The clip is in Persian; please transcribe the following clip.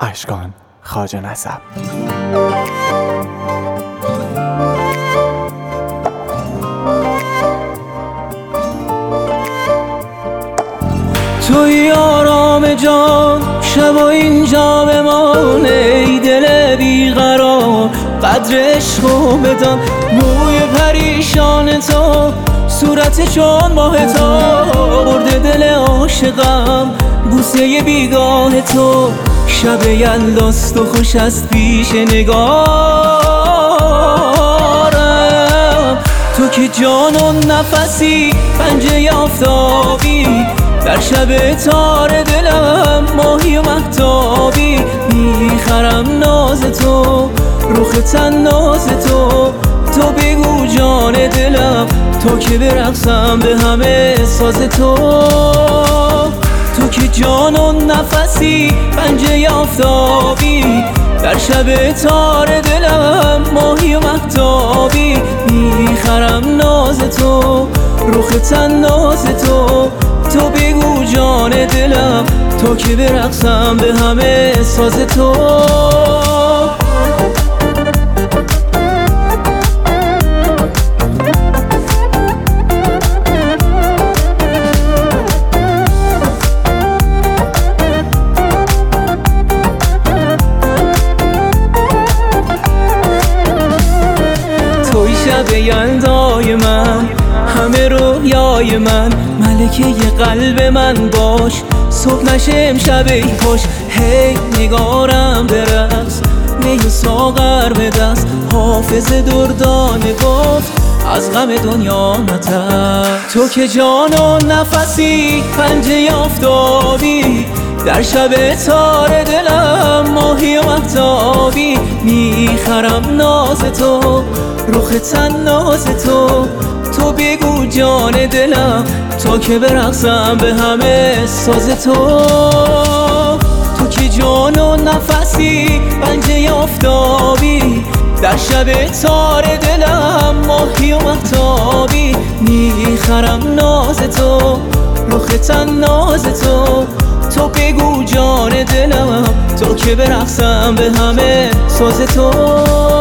اشکان خواجه نسب. توی آرام جان شب و اینجا بمان، ای دل بیقرار قدر عشقو بدان. موی پریشان تو، صورت چون ماه تو، برده دل عاشقم بوسه بیگاه تو. شب یلداست و خوش است پیش نگارم. تو که جان و نفسی پنجه آفتابی، در شب تار دلم ماهی و مهتابی. میخرم ناز تو، رخ تناز تو، تو بگو جان دلم تا که برقصم به همه ساز تو. تو که جان و نفسی پنجه آفتابی، در شب تار دلم ماهی و مهتابی. میخرم ناز تو، رخ تناز تو، تو بگو جان دلم تا که برقصم به همه ساز تو. توی شب یلدای من، همه رویای من، ملکه قلب من باش. صبح نشه امشب ای خوش، هی نگارم برقص، می و ساغر به دست. حافظ دردانه گفت از غم دنیا نترس. تو که جان و نفسی پنجه آفتابی، در شب تار دلم ماهی و مهتابی. میخرم ناز تو، رخ تناز تو، تو بگو جان دلم تا که برقصم به همه ساز تو. تو که جان و نفسی پنجه آفتابی، در شب تار دلم ماهی و مهتابی. میخرم ناز تو، رخ تناز تو، تو بگو جان دلم تا که برقصم به همه ساز تو.